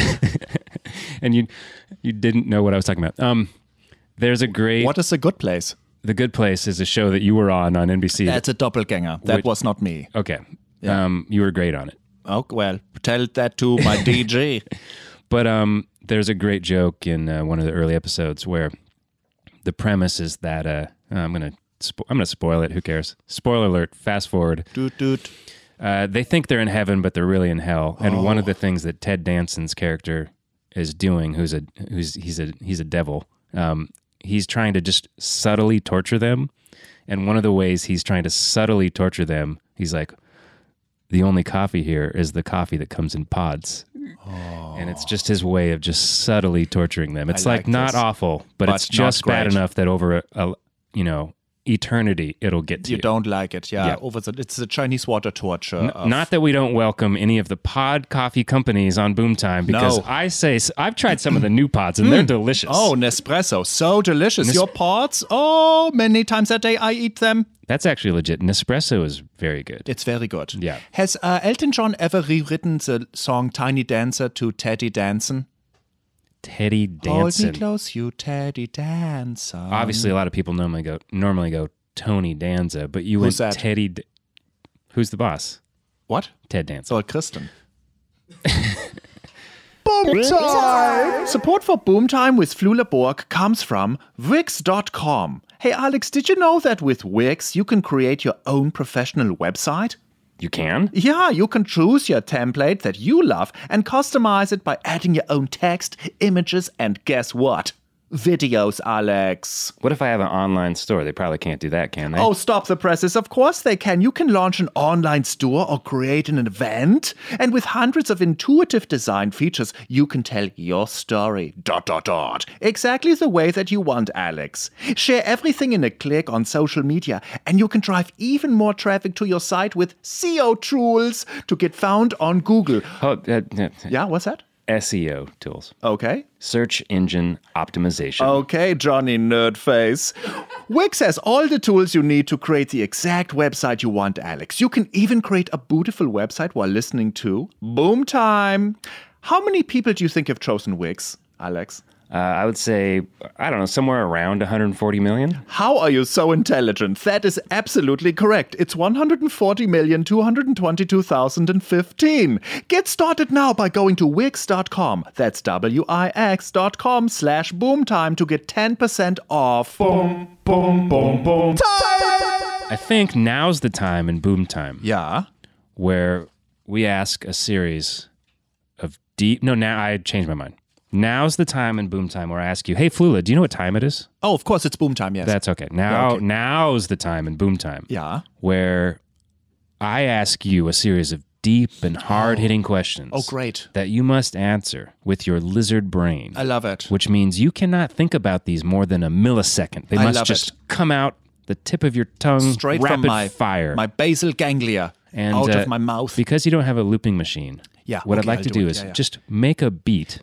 and you you didn't know what I was talking about. Um, there's a great What is a good place? The Good Place is a show that you were on on N B C. That's a doppelganger. That Which- was not me. okay. Um, you were great on it. Oh well, tell that to my D J. But um, there's a great joke in uh, one of the early episodes where the premise is that uh, I'm gonna spo- I'm gonna spoil it. Who cares? Spoiler alert. Fast forward. Doot doot. Uh, they think they're in heaven, but they're really in hell. And one of the things that Ted Danson's character is doing, who's a who's he's a he's a devil. Um, he's trying to just subtly torture them. And one of the ways he's trying to subtly torture them, he's like, the only coffee here is the coffee that comes in pods. And it's just his way of just subtly torturing them. It's I like, like not this. awful, but, But it's not just bad great. enough that over a, a you know eternity it'll get to You you. don't like it, yeah. Yeah. Over the, it's the Chinese water torture. N- of- Not that we don't welcome any of the pod coffee companies on Boomtime, because No. I say I've tried some of the new pods and they're delicious. Oh, Nespresso, so delicious. Nes- Your pods, oh, many times a day I eat them. That's actually legit. Nespresso is very good. It's very good. Yeah. Has uh, Elton John ever rewritten the song Tiny Dancer to Teddy Danson? Teddy Hold me Danson. close, you Teddy Dancer. Obviously, a lot of people normally go normally go Tony Danza, but you Who's went that? Teddy. D- Who's the boss? What? Ted Danson. So, Kristen. Boom Time! Support for Boom Time with Flula Borg comes from Wix dot com. Hey Alex, did you know that with Wix you can create your own professional website? You can? Yeah, you can choose your template that you love and customize it by adding your own text, images, and guess what? Videos, Alex. What if I have an online store? They probably can't do that, can they? Oh, stop the presses. Of course they can. You can launch an online store or create an event. And with hundreds of intuitive design features, you can tell your story. Dot, dot, dot. Exactly the way that you want, Alex. Share everything in a click on social media, and you can drive even more traffic to your site with S E O tools to get found on Google. Oh, uh, uh, Yeah, what's that? S E O tools. Okay. Search engine optimization. Okay, Johnny Nerdface. Wix has all the tools you need to create the exact website you want, Alex. You can even create a beautiful website while listening to Boom Time. How many people do you think have chosen Wix, Alex? Uh, I would say, I don't know, somewhere around one hundred forty million. How are you so intelligent? That is absolutely correct. It's one hundred forty million, two hundred twenty-two thousand fifteen. Get started now by going to Wix dot com. That's W I X dot com slash boomtime to get ten percent off. Boom, boom, boom, boom. Time! I think now's the time in Boom Time Yeah. where we ask a series of deep. No, now I changed my mind. Now's the time in Boom Time where I ask you, hey, Flula, do you know what time it is? Oh, of course, it's Boom Time, yes. That's okay. Now, Yeah, okay. now's the time in Boom Time yeah. where I ask you a series of deep and hard-hitting questions. Oh, great. That you must answer with your lizard brain. I love it. Which means you cannot think about these more than a millisecond. They I must love just it. come out the tip of your tongue, Straight rapid from my fire. my basal ganglia and, out uh, of my mouth. Because you don't have a looping machine, Yeah, what okay, I'd like I'll to do do it. is Yeah, yeah. just make a beat.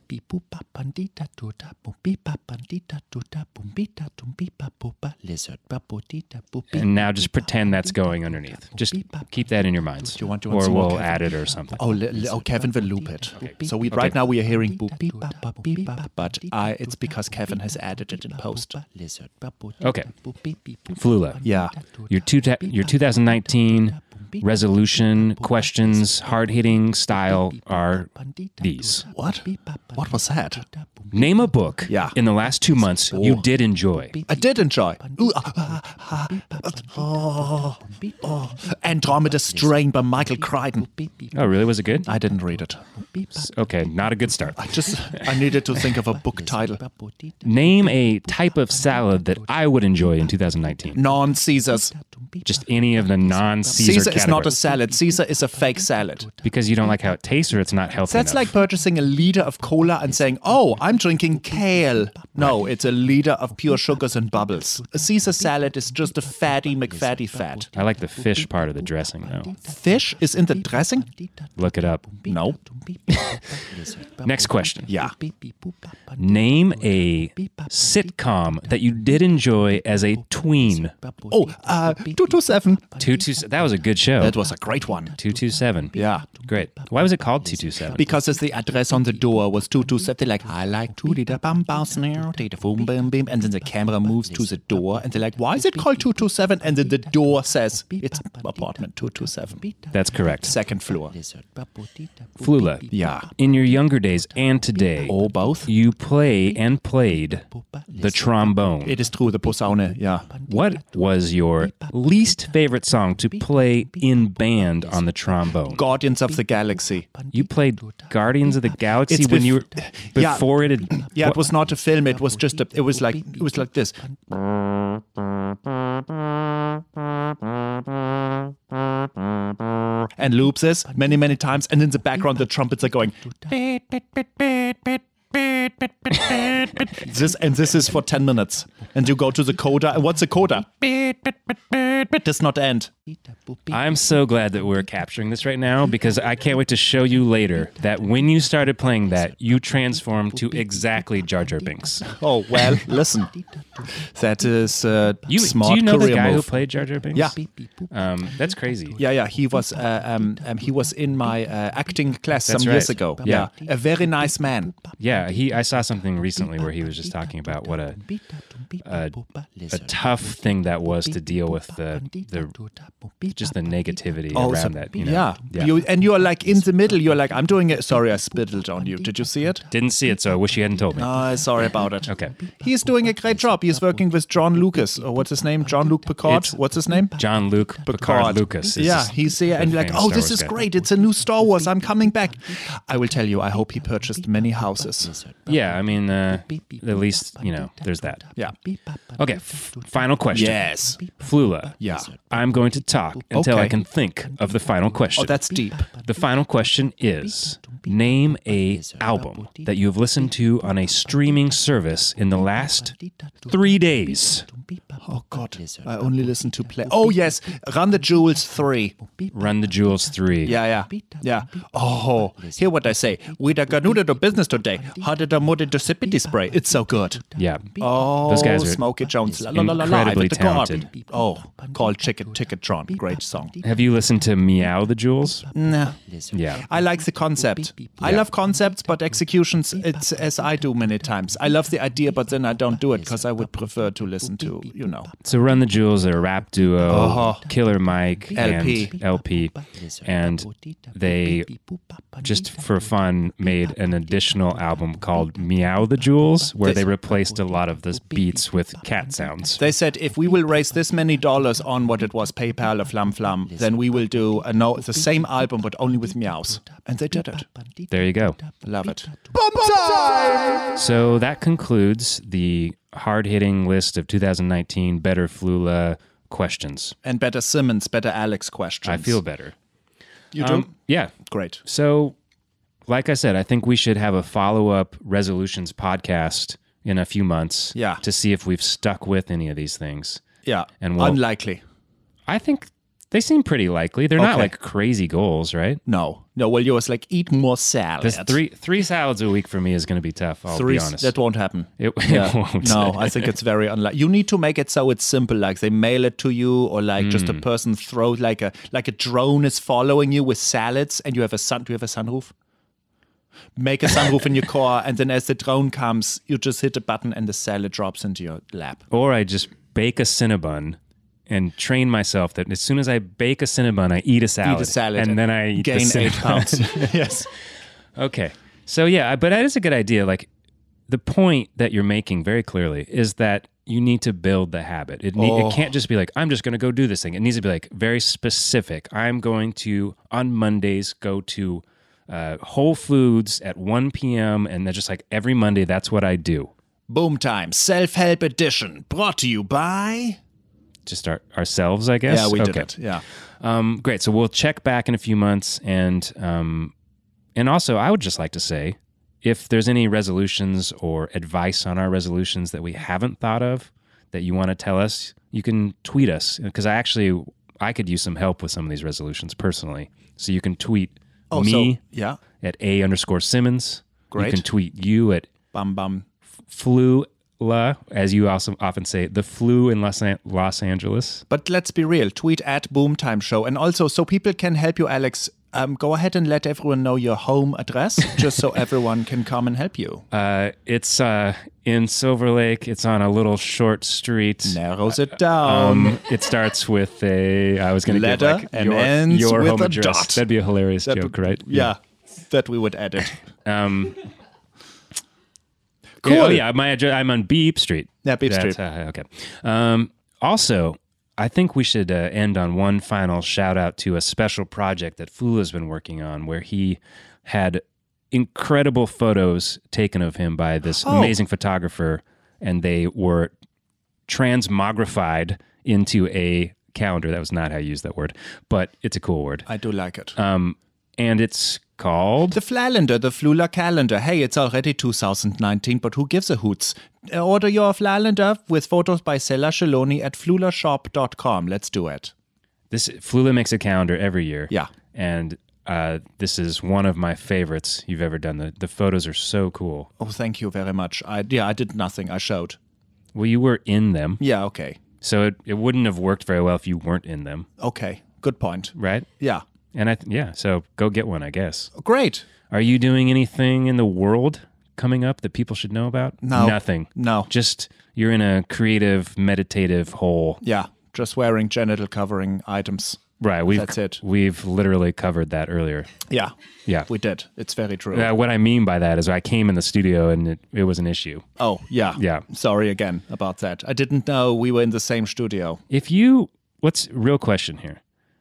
And now just pretend that's going underneath. Just keep that in your minds. Do you want- do you want or some more, we'll Kevin? add it or something. Oh, li- li- oh, Kevin will loop it. So we right now we are hearing boop beep bop bop beep bop, but I it's because Kevin has added it in post. Okay. Flula. Yeah. Your two ta- your two thousand nineteen resolution questions, hard-hitting style are these. What? What was that? Name a book Yeah. in the last two months you did enjoy. I did enjoy. Ooh, ah, ah, ah, oh, oh. Andromeda Strain by Michael Crichton. Oh, really? Was it good? I didn't read it. Okay, not a good start. I just I needed to think of a book title. Name a type of salad that I would enjoy in two thousand nineteen. Non-Caesars. Just any of the non-Caesar Caesar is not a categories. salad. Caesar is a fake salad. Because you don't like how it tastes or it's not healthy That's enough. like purchasing a liter of cola and saying, "Oh, I'm drinking kale." No, it's a liter of pure sugars and bubbles. A Caesar salad is just a fatty McFatty fat. I like the fish part of the dressing, though. Fish is in the dressing? Look it up. No. Next question. Yeah. Name a sitcom that you did enjoy as a tween. Oh, uh, two two seven. two two That was a good show. That was a great one. two two seven. Yeah. Great. Why was it called two two seven? Because it's the address on the door was two two seven. They're like, I like two da bum bum snare, da boom bim bim. And then the camera moves to the door and they're like, why is it called two two seven? And then the door says, it's apartment two two seven. That's correct. Second floor. Flula. Yeah. In your younger days and today, Or both. you play and played the trombone. It is true, the posaune, yeah. What was your least favorite song to play in band on the trombone? Guardians of the Galaxy. You played Guardians of the Galaxy It's when bef- you were Yeah. before it had. Yeah, it was not a film. It was just a. It was like it was like this. And loops this many many times, and in the background the trumpets are going. This and this is for ten minutes, and you go to the coda. And what's a coda? Does not end. I'm so glad that we're capturing this right now because I can't wait to show you later that when you started playing that, you transformed to exactly Jar Jar Binks. Oh well, listen. That is a You, smart do you know the career guy move. who played Jar Jar Binks? Yeah. Um, that's crazy. Yeah, yeah, he was uh, um, um, he was in my uh, acting class That's some years right. ago. Yeah. a very nice man. Yeah, he. I saw something recently where he was just talking about what a a, a tough thing that was to deal with the the just the negativity Oh, around so- that. You know? yeah, yeah. You, and you're like in the middle. You're like, I'm doing it. Sorry, I spittled on you. Did you see it? Didn't see it, so I wish you hadn't told me. Oh, sorry about it. Okay. He's doing a great job. He's working with John Lucas. Or what's his name? John Luke Picard. It's What's his name? John Luke Picard Lucas. is Yeah, he's there, the and you're like, famous oh, Star this Wars is guy. great. It's a new Star Wars. I'm coming back. I will tell you. I hope he purchased many houses. Yeah, I mean, uh, at least you know, there's that. Yeah. Okay, f- final question. Yes. Flula. Yeah. I'm going to talk until Okay. I can think of the final question. Oh, that's deep. The final question is: name a album that you have listened to on a streaming service in the last three days. Oh God, I only listen to play. Oh yes, Run the Jewels three. Run the Jewels three. Yeah, yeah, yeah. Oh, hear what I say. We da ganuda do business today. How did I mud into sippity spray? It's so good. Yeah. Oh, Those guys are Smokey Jones. La, la, la, la, la, incredibly with the car. talented. Oh, called Ticket Ticketron. Great song. Have you listened to Meow the Jewels? Nah. Yeah. I like the concept. I love concepts, but executions, it's as I do many times. I love the idea, but then I don't do it because I would prefer to listen to, you know. So Run the Jewels are a rap duo, Uh-huh. Killer Mike L P. and L P, and they just for fun made an additional album called Meow the Jewels, where they replaced a lot of the beats with cat sounds. They said if we will raise this many dollars on what it was, PayPal or Flam Flam, then we will do a no, the same album but only with meows. And they did it. There you go. Love it. So that concludes the hard-hitting list of two thousand nineteen Better Flula questions. And better Simmons, better Alex questions. I feel better. You do? Um, yeah. Great. So, like I said, I think we should have a follow-up resolutions podcast in a few months Yeah. to see if we've stuck with any of these things. Yeah. And we'll, Unlikely. I think they seem pretty likely. They're not Okay. like crazy goals, right? No. No, well, yours like eat more salad. This three three salads a week for me is going to be tough. I'll Three, be honest. that won't happen. It, Yeah. it won't. No, I think it's very unlikely. You need to make it so it's simple, like they mail it to you, or like just a Hmm. person throws like a like a drone is following you with salads, and you have a sun. Do you have a sunroof? Make a sunroof in your car, and then as the drone comes, you just hit a button, and the salad drops into your lap. Or I just bake a Cinnabon and train myself that as soon as I bake a Cinnabon, I eat a salad. Eat a salad, and then I eat gain the eight Cinnabon. pounds. Yes. Okay. So yeah, but that is a good idea. Like the point that you're making very clearly is that you need to build the habit. It, need, Oh. it can't just be like, I'm just going to go do this thing. It needs to be like very specific. I'm going to, on Mondays, go to uh, Whole Foods at one p.m. And they're just like every Monday, that's what I do. Boom Time Self-Help Edition, brought to you by... Just our, ourselves, I guess. Yeah, we okay. did it. Yeah. Um, great. So we'll check back in a few months. And um, and also, I would just like to say, if there's any resolutions or advice on our resolutions that we haven't thought of that you want to tell us, you can tweet us. Because I actually, I could use some help with some of these resolutions personally. So you can tweet Oh, me so, yeah. at A underscore Simmons. Great. You can tweet you at Bum bum. Flula, as you also often say, the flu in Los, An- Los Angeles. But let's be real. Tweet at Boom Time Show. And also, so people can help you, Alex, um, go ahead and let everyone know your home address, just so everyone can come and help you. Uh, it's uh, in Silver Lake. It's on a little short street. Narrows it down. Um, it starts with a. I was going to give Letter like and your, ends your with home a address. dot. That'd be a hilarious That joke, would- right? Yeah, that we would edit. Um, Cool. yeah, oh yeah, my address. I'm on Beep Street. Yeah, Beep That's, Street. uh, okay. Um, also, I think we should uh, end on one final shout out to a special project that Flula's been working on, where he had incredible photos taken of him by this Oh. amazing photographer, and they were transmogrified into a calendar. That was not how you use that word, but it's a cool word. I do like it. Um, and it's called The Flalender, the Flula calendar. Hey, it's already two thousand nineteen, but who gives a hoots? Uh, Order your Flalender with photos by Sela Shaloni at flula shop dot com. Let's do it. this. Flula makes a calendar every year. Yeah. And uh, this is one of my favorites you've ever done. The, the photos are so cool. Oh, thank you very much. I Yeah, I did nothing. I showed. Well, you were in them, Yeah, okay. so it, it wouldn't have worked very well if you weren't in them, Okay, good point. right? Yeah. And I th- yeah, so go get one, I guess. Great. Are you doing anything in the world coming up that people should know about? No. Nothing. No. Just you're in a creative, meditative hole. Yeah, just wearing genital covering items. Right. We've, That's it. We've literally covered that earlier. Yeah, Yeah. we did. It's very true. Uh, what I mean by that is I came in the studio and it, it was an issue. Oh, yeah. Yeah. Sorry again about that. I didn't know we were in the same studio. If you, what's real question here?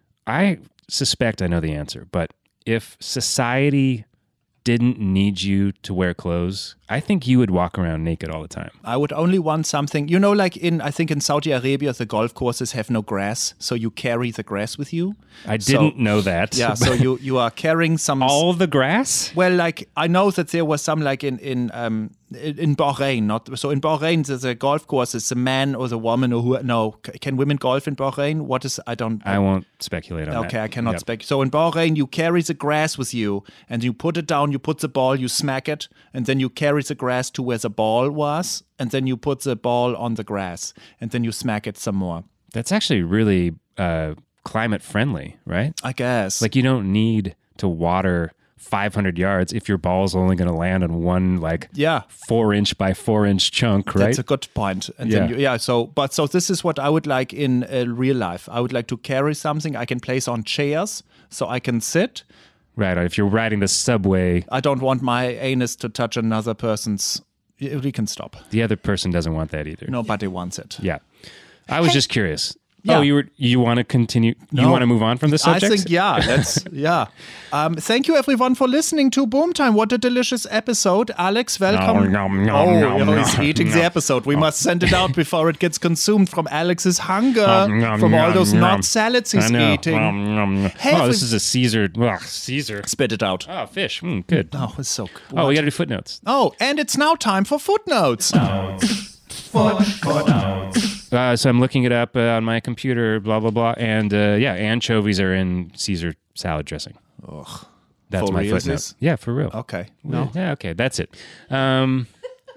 I suspect I know the answer, but if society didn't need you to wear clothes, I think you would walk around naked all the time. I would only want something, you know, like in, I think in Saudi Arabia, the golf courses have no grass, so you carry the grass with you. I So- didn't know that. Yeah, so you, you are carrying some. all the grass? Well, like I know that there was some like in in um in Bahrain, not so in Bahrain. The, the golf course is the man or the woman or who? No, c- can women golf in Bahrain? What is? I don't. I won't speculate on that. Okay, I cannot Yep. spec. So in Bahrain, you carry the grass with you, and you put it down. You put the ball, you smack it, and then you carry the grass to where the ball was, and then you put the ball on the grass, and then you smack it some more. That's actually really uh, climate friendly, right? I guess. Like you don't need to water five hundred yards if your ball's only going to land on one like yeah. four inch by four inch chunk, right? That's a good point. And then Yeah. you, yeah, so but so this is what I would like in uh, real life. I would like to carry something I can place on chairs so I can sit. Right. If you're riding the subway, I don't want my anus to touch another person's. y- We can stop. the other person doesn't want that either. Nobody wants it. Yeah. I was just curious. Yeah. Oh, you were you want to continue? You No. want to move on from the subject? I think yeah. Let's yeah. Um, thank you everyone for listening to Boom Time. What a delicious episode, Alex. Welcome. Nom, nom, oh, nom, oh, he's nom, eating the nom. episode. We must send it out before it gets consumed from Alex's hunger Nom, nom, from all nom, those nom. not salads he's I know. eating. Nom, nom, nom. Hey, oh, if this we- is a Caesar. Ugh, Caesar. Spit it out. Oh, fish. Mm, good. Oh, it's so. Oh, we got to do footnotes. Oh, and it's now time for footnotes. Uh, so I'm looking it up uh, on my computer, blah, blah, blah. And uh, yeah, anchovies are in Caesar salad dressing. Ugh. That's For my real, footnote. this? Yeah, for real. Okay. No. Yeah, okay, that's it. Um,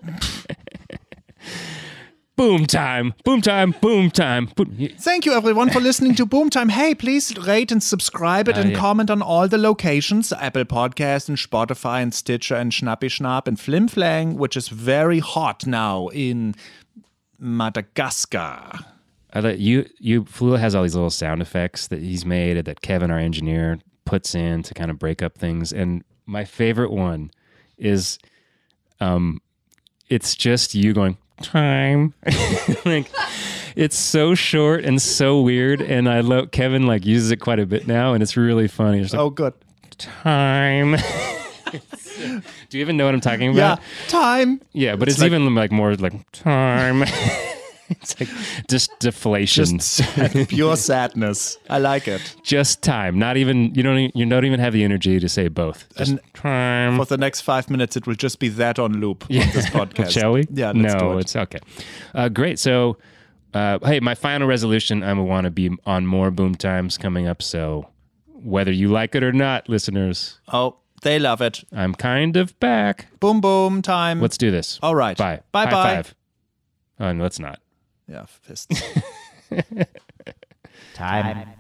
boom time, boom time, boom time. Boom. Thank you, everyone, for listening to Boom Time. Hey, please rate and subscribe it Uh, and yeah. comment on all the locations, Apple Podcast and Spotify and Stitcher and Schnappy Schnapp and Flim Flang, which is very hot now in Madagascar. I let you, you, Flula has all these little sound effects that he's made that Kevin, our engineer, puts in to kind of break up things. And my favorite one is, um, it's just you going, time. Like, it's so short and so weird. And I love, Kevin like uses it quite a bit now. And it's really funny. It's like, Oh, good. time. Do you even know what I'm talking Yeah, about? time. Yeah, but it's, like- even like more like time. It's like just deflation. Just sad, pure sadness. I like it. Just time. Not even you don't e- you don't even have the energy to say both. Just And time. For the next five minutes, it will just be that on loop on this podcast. Shall we? Yeah, let's no, do it. it's okay. Uh, great. So, uh, hey, my final resolution: I want to be on more Boom Times coming up. So, whether you like it or not, listeners, Oh, they love it. I'm kind of back. Boom, boom, time. Let's do this. All right. Bye. Bye, High bye. five. Oh, and let's not. Yeah, fists. Time.